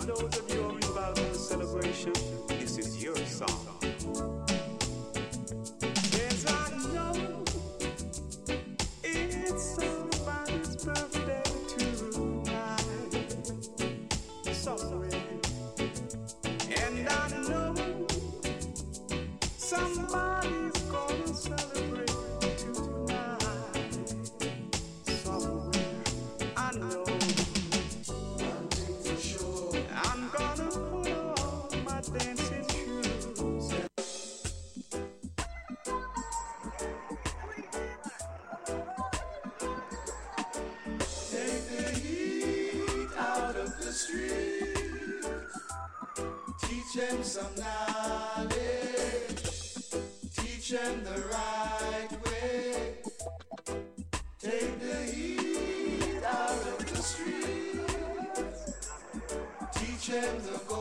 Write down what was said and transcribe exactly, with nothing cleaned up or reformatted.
for those of you who are involved in the celebration, this is your song. Yes, I know it's somebody's birthday tonight, somewhere, and I know somebody's gonna celebrate tonight, somewhere. I know. I'm gonna put on my dancing shoes. Take the heat out of the streets. Teach them some knowledge. Teach them the right way. Take the heat out of the streets. Teach them the